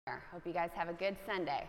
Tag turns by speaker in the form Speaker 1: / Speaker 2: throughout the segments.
Speaker 1: Hope you guys have a good Sunday.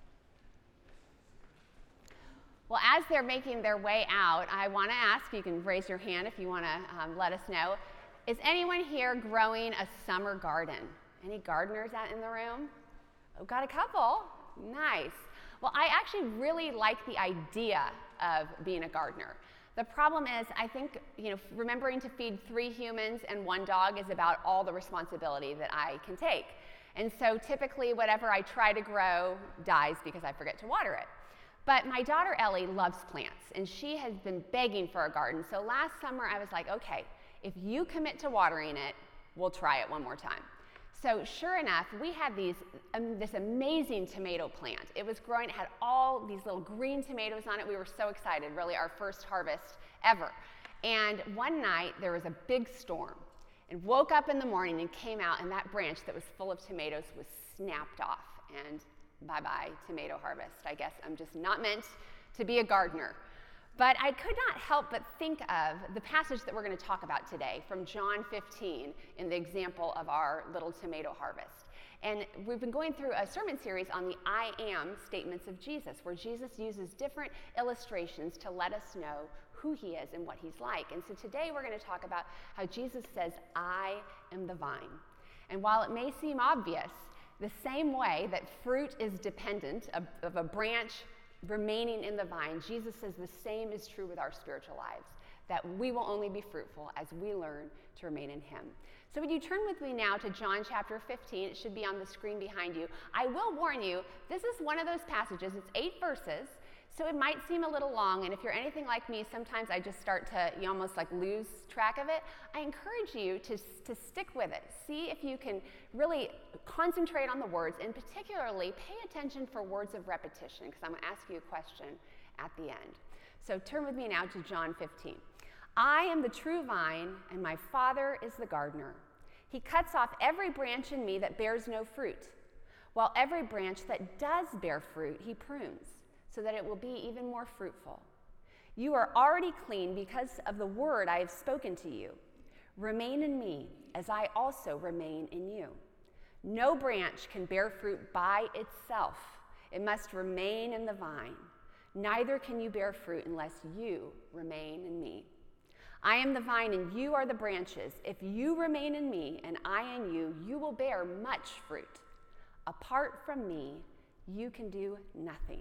Speaker 1: Well, as they're making their way out, I want to ask, you can raise your hand if you want to let us know, is anyone here growing a summer garden? Any gardeners out in the room? I've got a couple. Nice. Well, I actually really like the idea of being a gardener. The problem is, I think, remembering to feed 3 humans and 1 dog is about all the responsibility that I can take. And so typically whatever I try to grow dies because I forget to water it. But my daughter Ellie loves plants, and she has been begging for a garden. So last summer I was like, okay, if you commit to watering it, we'll try it one more time. So sure enough, we had this amazing tomato plant. It was growing, it had all these little green tomatoes on it. We were so excited, really our first harvest ever. And one night there was a big storm. And woke up in the morning and came out, and that branch that was full of tomatoes was snapped off. And bye-bye tomato harvest. I guess I'm just not meant to be a gardener. But I could not help but think of the passage that we're going to talk about today from John 15 in the example of our little tomato harvest. And we've been going through a sermon series on the I am statements of Jesus, where Jesus uses different illustrations to let us know who he is and what he's like. And so today we're going to talk about how Jesus says, I am the vine. And while it may seem obvious, the same way that fruit is dependent of a branch remaining in the vine, Jesus says the same is true with our spiritual lives, that we will only be fruitful as we learn to remain in him. So would you turn with me now to John chapter 15? It should be on the screen behind you. I will warn you, this is one of those passages. It's 8 verses. So it might seem a little long, and if you're anything like me, sometimes I just start to almost like lose track of it. I encourage you to stick with it. See if you can really concentrate on the words, and particularly pay attention for words of repetition, because I'm going to ask you a question at the end. So turn with me now to John 15. I am the true vine, and my Father is the gardener. He cuts off every branch in me that bears no fruit, while every branch that does bear fruit he prunes, so that it will be even more fruitful. You are already clean because of the word I have spoken to you. Remain in me, as I also remain in you. No branch can bear fruit by itself. It must remain in the vine. Neither can you bear fruit unless you remain in me. I am the vine and you are the branches. If you remain in me and I in you, you will bear much fruit. Apart from me, you can do nothing.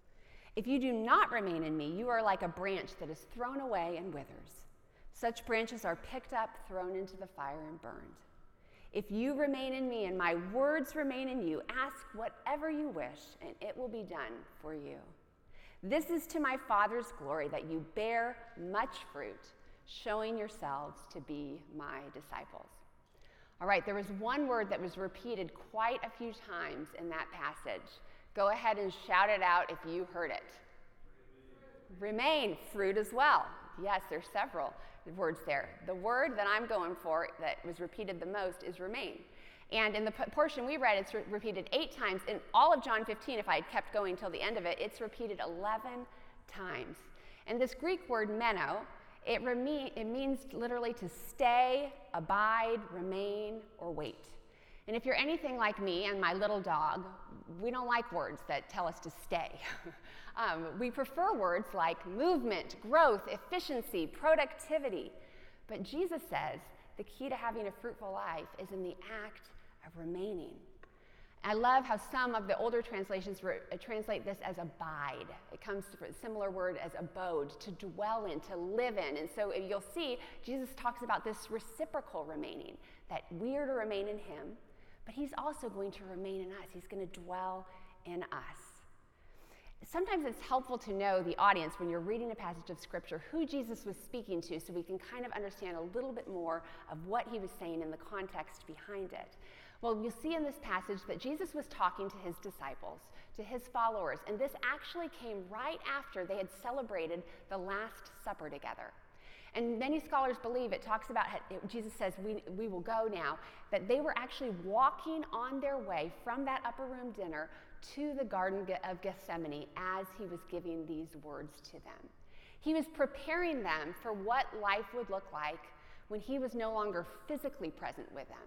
Speaker 1: If you do not remain in me, you are like a branch that is thrown away and withers. Such branches are picked up, thrown into the fire, and burned. If you remain in me and my words remain in you, ask whatever you wish, and it will be done for you. This is to my Father's glory, that you bear much fruit, showing yourselves to be my disciples. All right, there was one word that was repeated quite a few times in that passage. Go ahead and shout it out if you heard it. Remain, fruit as well. Yes, there's several words there. The word that I'm going for that was repeated the most is remain. And in the portion we read, it's repeated 8 times. In all of John 15, if I had kept going till the end of it, it's repeated 11 times. And this Greek word meno, it means literally to stay, abide, remain, or wait. And if you're anything like me and my little dog, we don't like words that tell us to stay. We prefer words like movement, growth, efficiency, productivity. But Jesus says the key to having a fruitful life is in the act of remaining. I love how some of the older translations translate this as abide. It comes from a similar word as abode, to dwell in, to live in. And so you'll see Jesus talks about this reciprocal remaining, that we are to remain in him, but he's also going to remain in us. He's going to dwell in us. Sometimes it's helpful to know the audience when you're reading a passage of Scripture, who Jesus was speaking to, so we can kind of understand a little bit more of what he was saying in the context behind it. Well, you'll see in this passage that Jesus was talking to his disciples, to his followers, and this actually came right after they had celebrated the Last Supper together. And many scholars believe, it talks about, Jesus says, we will go now, that they were actually walking on their way from that upper room dinner to the Garden of Gethsemane as he was giving these words to them. He was preparing them for what life would look like when he was no longer physically present with them,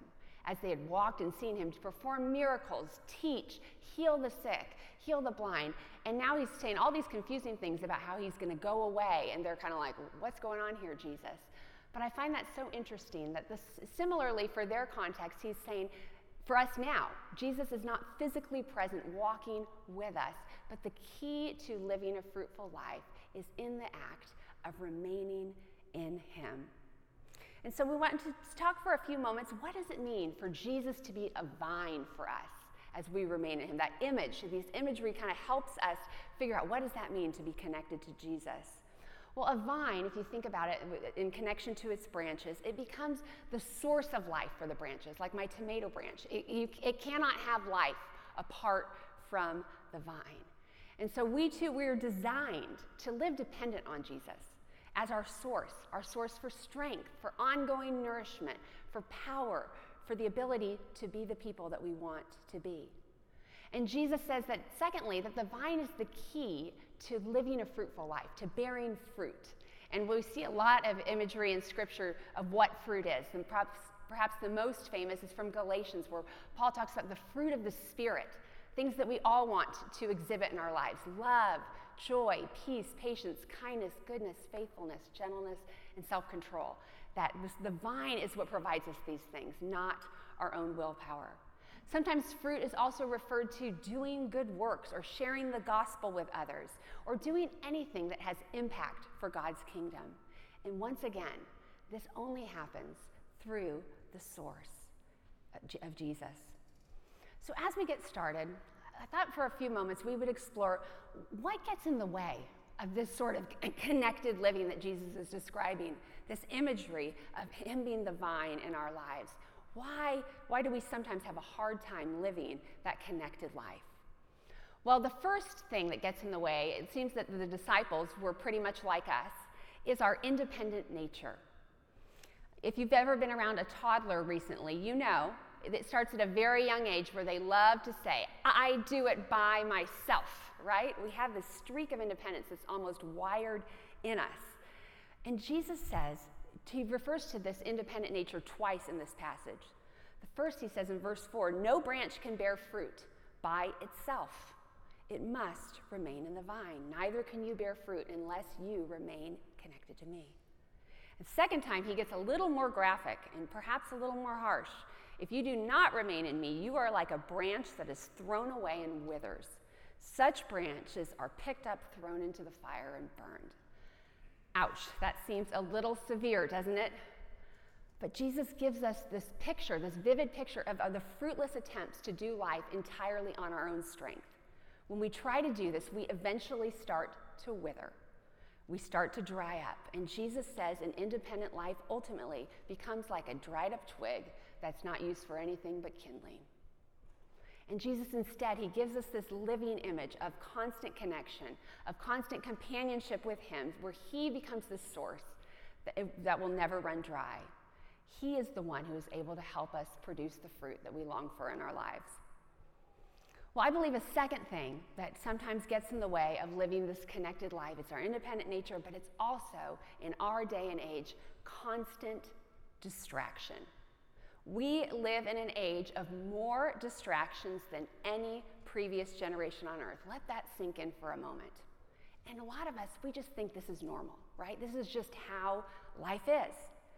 Speaker 1: as they had walked and seen him perform miracles, teach, heal the sick, heal the blind. And now he's saying all these confusing things about how he's going to go away. And they're kind of like, what's going on here, Jesus? But I find that so interesting that similarly for their context, he's saying, for us now, Jesus is not physically present walking with us, but the key to living a fruitful life is in the act of remaining in him. And so we want to talk for a few moments, what does it mean for Jesus to be a vine for us as we remain in him? That image, this imagery kind of helps us figure out what does that mean to be connected to Jesus. Well, a vine, if you think about it in connection to its branches, it becomes the source of life for the branches, like my tomato branch. It cannot have life apart from the vine. And so we're designed to live dependent on Jesus as our source for strength, for ongoing nourishment, for power, for the ability to be the people that we want to be. And Jesus says that, secondly, that the vine is the key to living a fruitful life, to bearing fruit. And we see a lot of imagery in Scripture of what fruit is. And perhaps the most famous is from Galatians, where Paul talks about the fruit of the Spirit, things that we all want to exhibit in our lives: love, joy, peace, patience, kindness, goodness, faithfulness, gentleness, and self-control. That the vine is what provides us these things, not our own willpower. Sometimes fruit is also referred to doing good works or sharing the gospel with others or doing anything that has impact for God's kingdom. And once again, this only happens through the source of Jesus. So as we get started, I thought for a few moments we would explore what gets in the way of this sort of connected living that Jesus is describing, this imagery of him being the vine in our lives. Why do we sometimes have a hard time living that connected life? Well, the first thing that gets in the way, it seems that the disciples were pretty much like us, is our independent nature. If you've ever been around a toddler recently, you know it starts at a very young age where they love to say, I do it by myself, right? We have this streak of independence that's almost wired in us. And Jesus says, he refers to this independent nature twice in this passage. The first, he says in verse 4, no branch can bear fruit by itself. It must remain in the vine. Neither can you bear fruit unless you remain connected to me. The second time, he gets a little more graphic and perhaps a little more harsh. If you do not remain in me, you are like a branch that is thrown away and withers. Such branches are picked up, thrown into the fire, and burned. Ouch, that seems a little severe, doesn't it? But Jesus gives us this picture, this vivid picture of the fruitless attempts to do life entirely on our own strength. When we try to do this, we eventually start to wither. We start to dry up. And Jesus says an independent life ultimately becomes like a dried up twig that's not used for anything but kindling. And Jesus instead, he gives us this living image of constant connection, of constant companionship with him, where he becomes the source that will never run dry. He is the one who is able to help us produce the fruit that we long for in our lives. Well, I believe a second thing that sometimes gets in the way of living this connected life, it's our independent nature, but it's also, in our day and age, constant distraction. We live in an age of more distractions than any previous generation on earth. Let that sink in for a moment. And a lot of us, we just think this is normal, right? This is just how life is.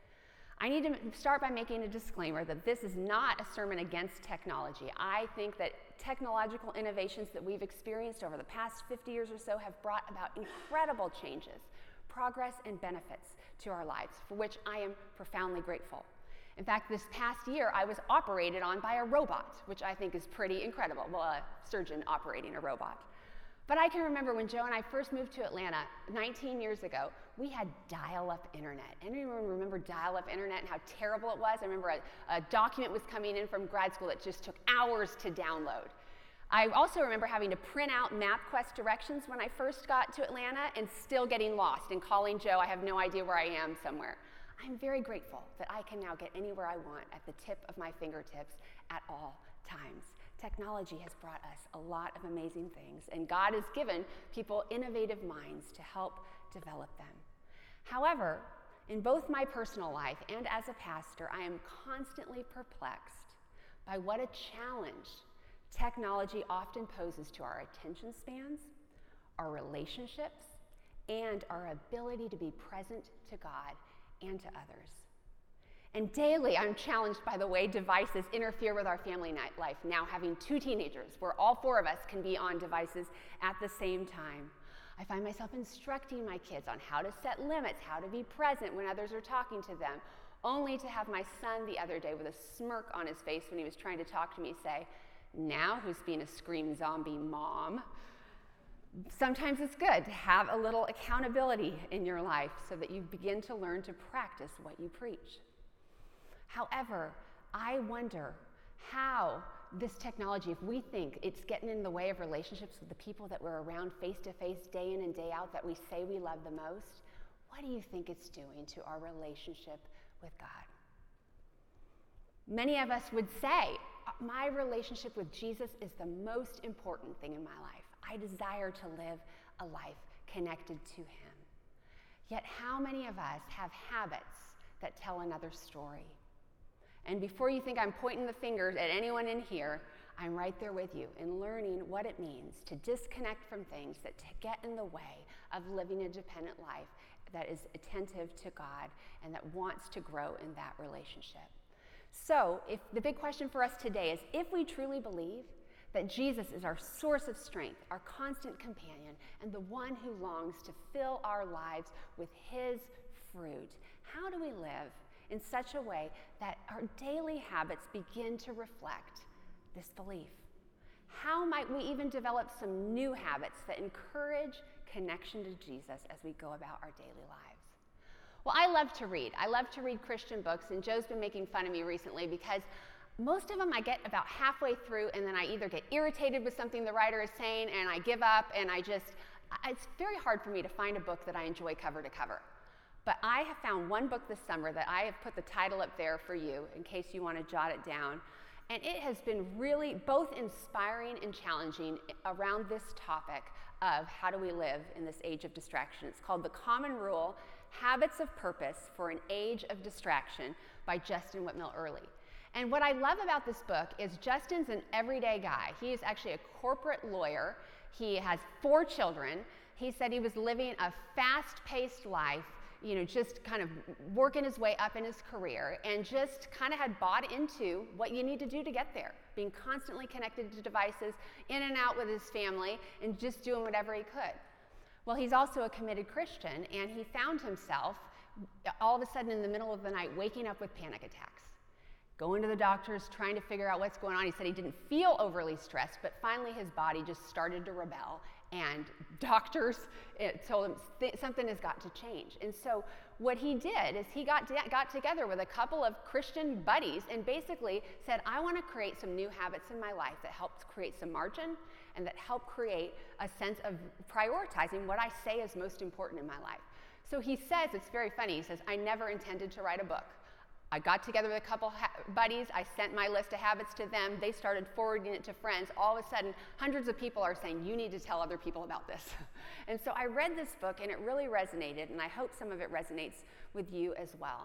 Speaker 1: I need to start by making a disclaimer that this is not a sermon against technology. I think that technological innovations that we've experienced over the past 50 years or so have brought about incredible changes, progress, and benefits to our lives, for which I am profoundly grateful. In fact, this past year, I was operated on by a robot, which I think is pretty incredible. Well, a surgeon operating a robot. But I can remember when Joe and I first moved to Atlanta 19 years ago, we had dial-up internet. Anyone remember dial-up internet and how terrible it was? I remember a document was coming in from grad school that just took hours to download. I also remember having to print out MapQuest directions when I first got to Atlanta and still getting lost and calling Joe, I have no idea where I am somewhere. I'm very grateful that I can now get anywhere I want at the tip of my fingertips at all times. Technology has brought us a lot of amazing things, and God has given people innovative minds to help develop them. However, in both my personal life and as a pastor, I am constantly perplexed by what a challenge technology often poses to our attention spans, our relationships, and our ability to be present to God and to others. And daily, I'm challenged by the way devices interfere with our family life, now having 2 teenagers, where all 4 of us can be on devices at the same time. I find myself instructing my kids on how to set limits, how to be present when others are talking to them, only to have my son the other day with a smirk on his face when he was trying to talk to me say, "Now who's being a scream zombie, Mom?" Sometimes it's good to have a little accountability in your life so that you begin to learn to practice what you preach. However, I wonder how this technology, if we think it's getting in the way of relationships with the people that we're around face to face, day in and day out, that we say we love the most, what do you think it's doing to our relationship with God? Many of us would say, my relationship with Jesus is the most important thing in my life. I desire to live a life connected to him. Yet how many of us have habits that tell another story? And before you think I'm pointing the fingers at anyone in here, I'm right there with you in learning what it means to disconnect from things that get in the way of living a dependent life that is attentive to God and that wants to grow in that relationship. So, if the big question for us today is, if we truly believe that Jesus is our source of strength, our constant companion, and the one who longs to fill our lives with his fruit, how do we live in such a way that our daily habits begin to reflect this belief? How might we even develop some new habits that encourage connection to Jesus as we go about our daily lives? Well, I love to read. I love to read Christian books, and Joe's been making fun of me recently because most of them I get about halfway through, and then I either get irritated with something the writer is saying, and I give up, and it's very hard for me to find a book that I enjoy cover to cover. But I have found one book this summer that I have put the title up there for you in case you want to jot it down. And it has been really both inspiring and challenging around this topic of how do we live in this age of distraction. It's called The Common Rule, Habits of Purpose for an Age of Distraction by Justin Whitmell Earley. And what I love about this book is Justin's an everyday guy. He is actually a corporate lawyer. He has 4 children. He said he was living a fast-paced life, just kind of working his way up in his career, and just kind of had bought into what you need to do to get there, being constantly connected to devices, in and out with his family, and just doing whatever he could. Well, he's also a committed Christian, and he found himself all of a sudden in the middle of the night waking up with panic attacks, going to the doctors, trying to figure out what's going on. He said he didn't feel overly stressed, but finally his body just started to rebel, and doctors told him something has got to change. And so what he did is he got together with a couple of Christian buddies and basically said, I want to create some new habits in my life that help create some margin and that help create a sense of prioritizing what I say is most important in my life. So he says, it's very funny, he says, I never intended to write a book. I got together with a couple buddies, I sent my list of habits to them, they started forwarding it to friends. All of a sudden, hundreds of people are saying, you need to tell other people about this. And so I read this book and it really resonated, and I hope some of it resonates with you as well.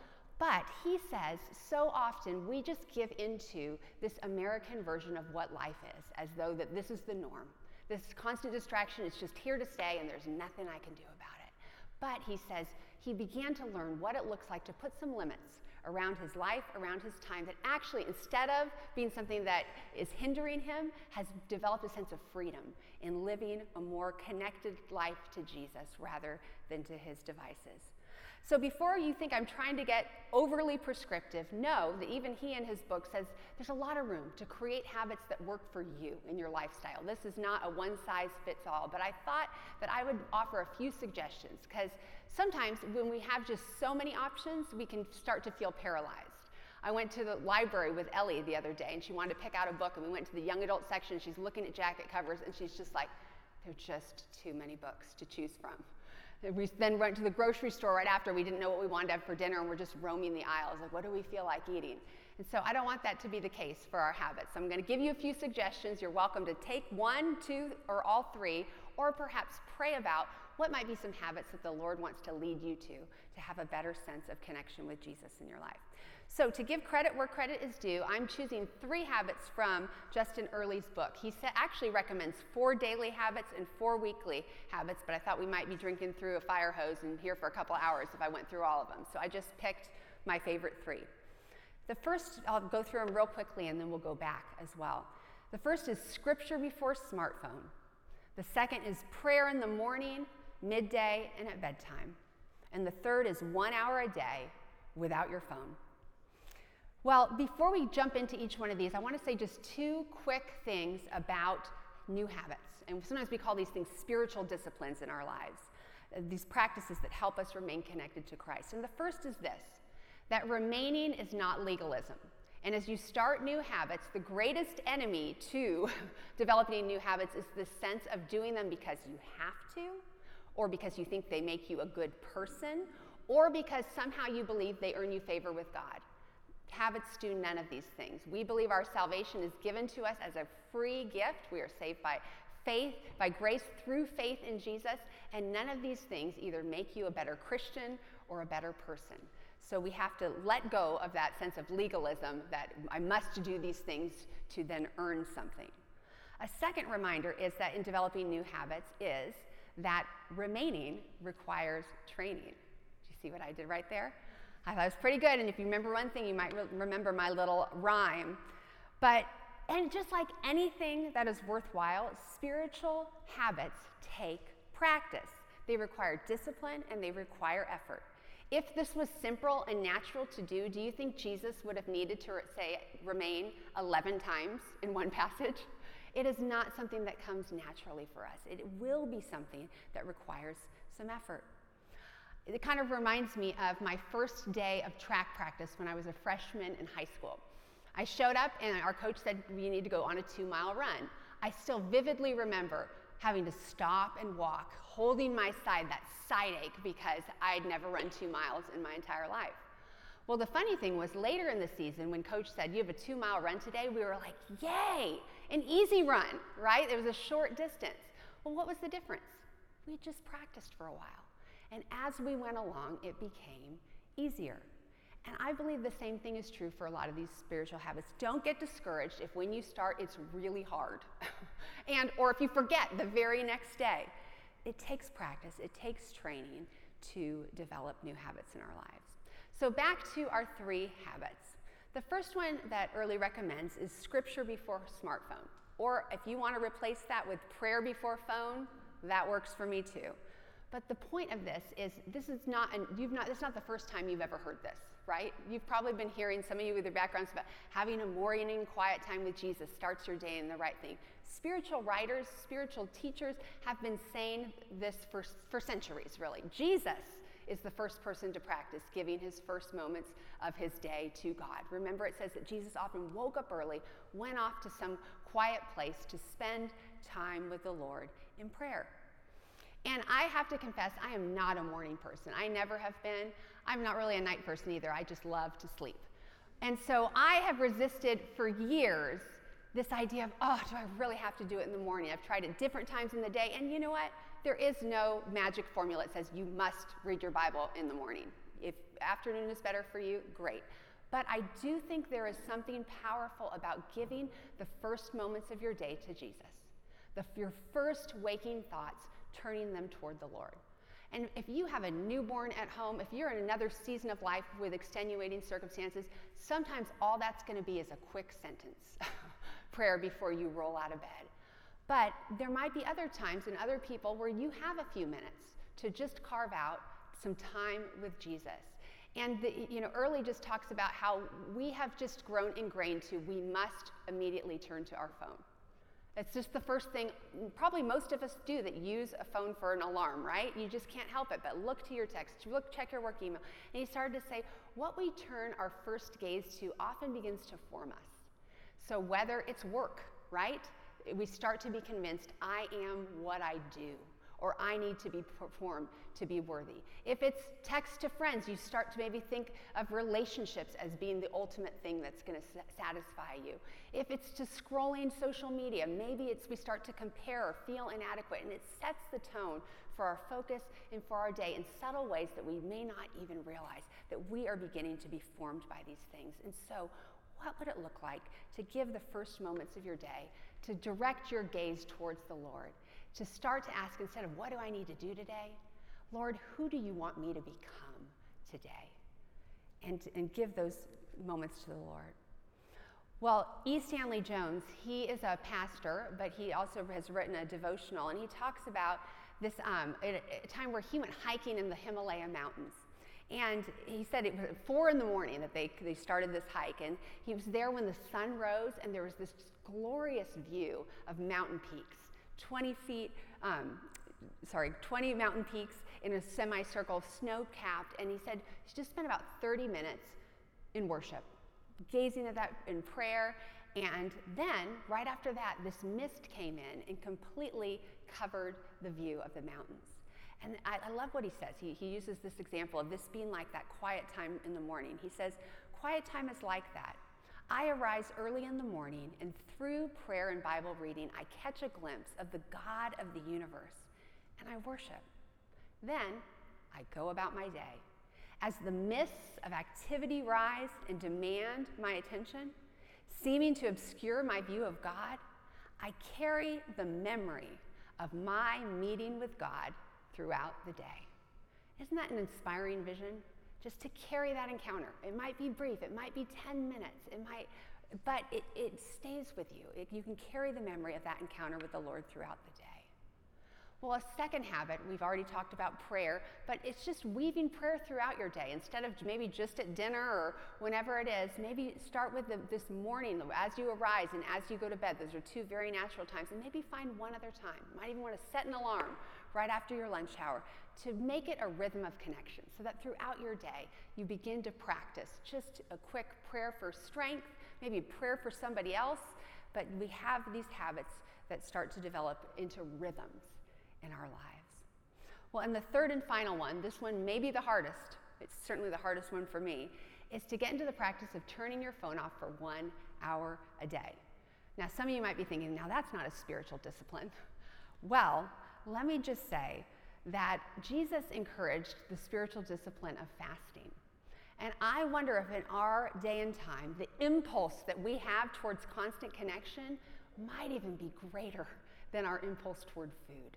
Speaker 1: But he says, so often we just give into this American version of what life is, as though that this is the norm. This constant distraction is just here to stay and there's nothing I can do about it. But he says he began to learn what it looks like to put some limits around his life, around his time, that actually, instead of being something that is hindering him, has developed a sense of freedom in living a more connected life to Jesus rather than to his devices. So before you think I'm trying to get overly prescriptive, know that even he in his book says there's a lot of room to create habits that work for you in your lifestyle. This is not a one-size-fits-all, but I thought that I would offer a few suggestions, because sometimes when we have just so many options, we can start to feel paralyzed. I went to the library with Ellie the other day, and she wanted to pick out a book, and we went to the young adult section. She's looking at jacket covers, and she's just like, there are just too many books to choose from. We then went to the grocery store right after. We didn't know what we wanted to have for dinner, and we're just roaming the aisles, like, what do we feel like eating? And so I don't want that to be the case for our habits. I'm going to give you a few suggestions. You're welcome to take 1, 2, or all 3, or perhaps pray about what might be some habits that the Lord wants to lead you to have a better sense of connection with Jesus in your life. So to give credit where credit is due, I'm choosing 3 habits from Justin Earley's book. He actually recommends 4 daily habits and 4 weekly habits, but I thought we might be drinking through a fire hose and here for a couple hours if I went through all of them. So I just picked my favorite 3. The first, I'll go through them real quickly and then we'll go back as well. The first is scripture before smartphone. The second is prayer in the morning, midday, and at bedtime. And the third is 1 hour a day without your phone. Well, before we jump into each one of these, I want to say just 2 quick things about new habits. And sometimes we call these things spiritual disciplines in our lives, these practices that help us remain connected to Christ. And the first is this, that remaining is not legalism. And as you start new habits, the greatest enemy to developing new habits is the sense of doing them because you have to, or because you think they make you a good person, or because somehow you believe they earn you favor with God. Habits do none of these things. We believe our salvation is given to us as a free gift. We are saved by faith, by grace through faith in Jesus, and none of these things either make you a better Christian or a better person. So we have to let go of that sense of legalism that I must do these things to then earn something. A second reminder is that in developing new habits is that remaining requires training. Did you see what I did right there? I thought it was pretty good, and if you remember one thing, you might remember my little rhyme. And just like anything that is worthwhile, spiritual habits take practice. They require discipline and they require effort. If this was simple and natural to do you think Jesus would have needed to say remain 11 times in one passage? It is not something that comes naturally for us. It will be something that requires some effort. It kind of reminds me of my first day of track practice when I was a freshman in high school. I showed up and our coach said, you need to go on a 2-mile run. I still vividly remember having to stop and walk, holding my side, that side ache, because I'd never run 2 miles in my entire life. Well, the funny thing was later in the season when coach said, you have a 2-mile run today, we were like, yay, an easy run, right? It was a short distance. Well, what was the difference? We just practiced for a while. And as we went along, it became easier. And I believe the same thing is true for a lot of these spiritual habits. Don't get discouraged if when you start, it's really hard. Or if you forget the very next day. It takes practice, it takes training to develop new habits in our lives. So back to our 3 habits. The first one that Earley recommends is scripture before smartphone. Or if you want to replace that with prayer before phone, that works for me too. But the point of this is this is not the first time you've ever heard this, right? You've probably been hearing, some of you with your backgrounds, about having a morning quiet time with Jesus starts your day in the right thing. Spiritual writers, spiritual teachers have been saying this for centuries, really. Jesus is the first person to practice giving his first moments of his day to God. Remember, it says that Jesus often woke up early, went off to some quiet place to spend time with the Lord in prayer. And I have to confess, I am not a morning person. I never have been. I'm not really a night person either. I just love to sleep. And so I have resisted for years this idea of, do I really have to do it in the morning? I've tried it different times in the day, and you know what? There is no magic formula that says you must read your Bible in the morning. If afternoon is better for you, great. But I do think there is something powerful about giving the first moments of your day to Jesus. Your first waking thoughts, turning them toward the Lord. And if you have a newborn at home, if you're in another season of life with extenuating circumstances, sometimes all that's going to be is a quick sentence, prayer before you roll out of bed. But there might be other times and other people where you have a few minutes to just carve out some time with Jesus. And Earley just talks about how we have just grown ingrained to we must immediately turn to our phone. It's just the first thing, probably most of us do, that use a phone for an alarm, right? You just can't help it, but look to your text, check your work email. And he started to say, what we turn our first gaze to often begins to form us. So whether it's work, right? We start to be convinced, I am what I do. or I need to be performed to be worthy. If it's text to friends, you start to maybe think of relationships as being the ultimate thing that's going to satisfy you. If it's to scrolling social media, maybe we start to compare or feel inadequate, and it sets the tone for our focus and for our day in subtle ways that we may not even realize that we are beginning to be formed by these things. And so, what would it look like to give the first moments of your day, to direct your gaze towards the Lord, to start to ask, instead of what do I need to do today, Lord, who do you want me to become today? And give those moments to the Lord. Well, E. Stanley Jones, he is a pastor, but he also has written a devotional, and he talks about this a time where he went hiking in the Himalaya mountains. And he said it was at 4 in the morning that they started this hike, and he was there when the sun rose, and there was this glorious view of mountain peaks, 20 mountain peaks in a semicircle, snow-capped, and he said he just spent about 30 minutes in worship, gazing at that in prayer, and then, right after that, this mist came in and completely covered the view of the mountains. And I love what he says. He uses this example of this being like that quiet time in the morning. He says, quiet time is like that. I arise early in the morning, and through prayer and Bible reading, I catch a glimpse of the God of the universe, and I worship. Then I go about my day. As the mists of activity rise and demand my attention, seeming to obscure my view of God, I carry the memory of my meeting with God throughout the day. Isn't that an inspiring vision? Just to carry that encounter. It might be brief, it might be 10 minutes, but it stays with you. You can carry the memory of that encounter with the Lord throughout the day. Well, a second habit, we've already talked about prayer, but it's just weaving prayer throughout your day. Instead of maybe just at dinner or whenever it is, maybe start with this morning as you arise and as you go to bed. Those are two very natural times, and maybe find one other time. You might even want to set an alarm right after your lunch hour to make it a rhythm of connection, so that throughout your day you begin to practice just a quick prayer for strength, maybe a prayer for somebody else, but we have these habits that start to develop into rhythms in our lives. Well, and the third and final one, this one may be the hardest, it's certainly the hardest one for me, is to get into the practice of turning your phone off for 1 hour a day. Now, some of you might be thinking, now that's not a spiritual discipline. Well, let me just say that Jesus encouraged the spiritual discipline of fasting. And I wonder if in our day and time, the impulse that we have towards constant connection might even be greater than our impulse toward food.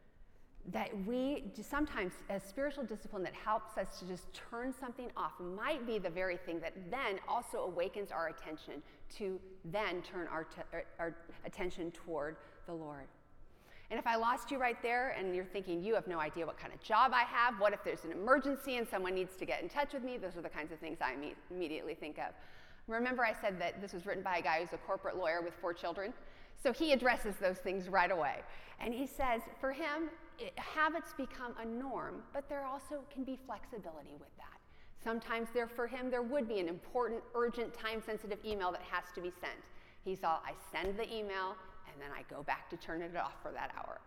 Speaker 1: That we sometimes, a spiritual discipline that helps us to just turn something off might be the very thing that then also awakens our attention to then turn our attention toward the Lord. And if I lost you right there and you're thinking, you have no idea what kind of job I have, what if there's an emergency and someone needs to get in touch with me? Those are the kinds of things I immediately think of. Remember I said that this was written by a guy who's a corporate lawyer with 4 children? So he addresses those things right away. And he says, for him, habits become a norm, but there also can be flexibility with that. Sometimes for him, there would be an important, urgent, time-sensitive email that has to be sent. He saw, I send the email, and then I go back to turn it off for that hour.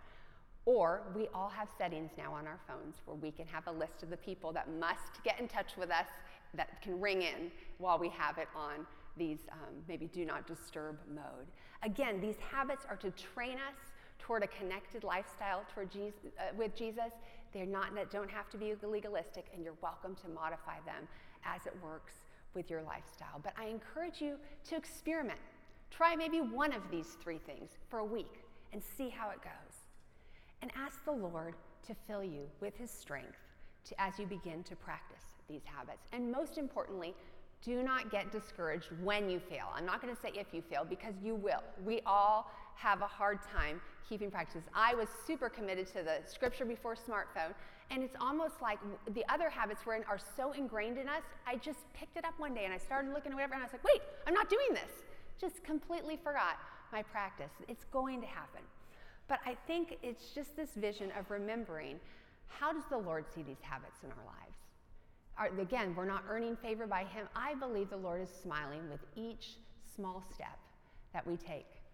Speaker 1: Or we all have settings now on our phones where we can have a list of the people that must get in touch with us that can ring in while we have it on these maybe do not disturb mode. Again, these habits are to train us toward a connected lifestyle with Jesus. Don't have to be legalistic, and you're welcome to modify them as it works with your lifestyle. But I encourage you to experiment. Try maybe one of these 3 things for a week and see how it goes. And ask the Lord to fill you with his strength as you begin to practice these habits. And most importantly, do not get discouraged when you fail. I'm not going to say if you fail, because you will. We all have a hard time keeping practices. I was super committed to the scripture before smartphone, and it's almost like the other habits are so ingrained in us. I just picked it up one day and I started looking at whatever, and I was like, wait, I'm not doing this. Just completely forgot my practice. It's going to happen. But I think it's just this vision of remembering, how does the Lord see these habits in our lives? Again, we're not earning favor by him. I believe the Lord is smiling with each small step that we take.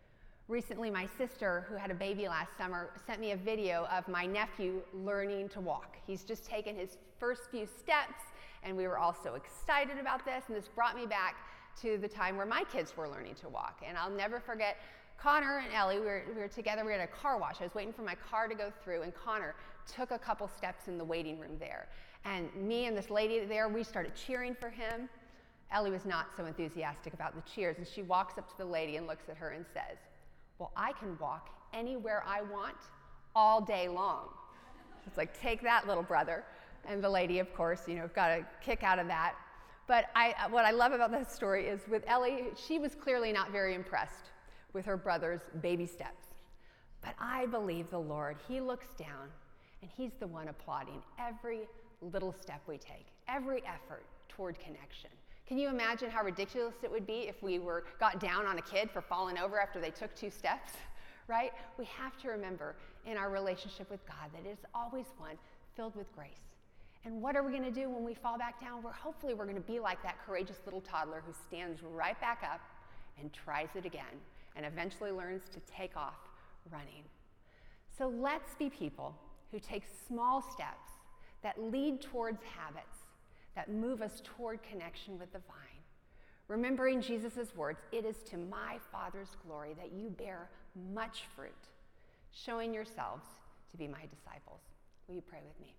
Speaker 1: Recently, my sister, who had a baby last summer, sent me a video of my nephew learning to walk. He's just taken his first few steps, and we were all so excited about this, and this brought me back to the time where my kids were learning to walk. And I'll never forget Connor and Ellie. We were together. We were at a car wash. I was waiting for my car to go through, and Connor took a couple steps in the waiting room there. And me and this lady there, we started cheering for him. Ellie was not so enthusiastic about the cheers, and she walks up to the lady and looks at her and says, "Well, I can walk anywhere I want all day long." It's like, take that, little brother. And the lady, of course, got a kick out of that. But what I love about this story is with Ellie, she was clearly not very impressed with her brother's baby steps. But I believe the Lord, he looks down and he's the one applauding every little step we take, every effort toward connection. Can you imagine how ridiculous it would be if we got down on a kid for falling over after they took 2 steps, right? We have to remember in our relationship with God that it is always one filled with grace. And what are we going to do when we fall back down? Hopefully we're going to be like that courageous little toddler who stands right back up and tries it again and eventually learns to take off running. So let's be people who take small steps that lead towards habits that move us toward connection with the vine. Remembering Jesus' words, "It is to my Father's glory that you bear much fruit," showing yourselves to be my disciples. Will you pray with me?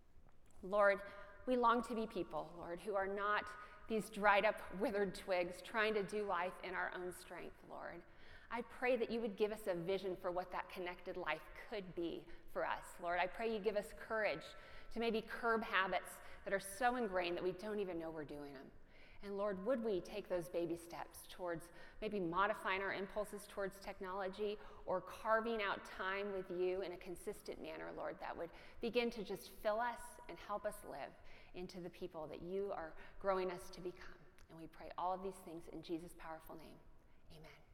Speaker 1: Lord, we long to be people, Lord, who are not these dried up, withered twigs trying to do life in our own strength, Lord. I pray that you would give us a vision for what that connected life could be for us, Lord. I pray you give us courage to maybe curb habits that are so ingrained that we don't even know we're doing them. And Lord, would we take those baby steps towards maybe modifying our impulses towards technology or carving out time with you in a consistent manner, Lord, that would begin to just fill us and help us live into the people that you are growing us to become. And we pray all of these things in Jesus' powerful name. Amen.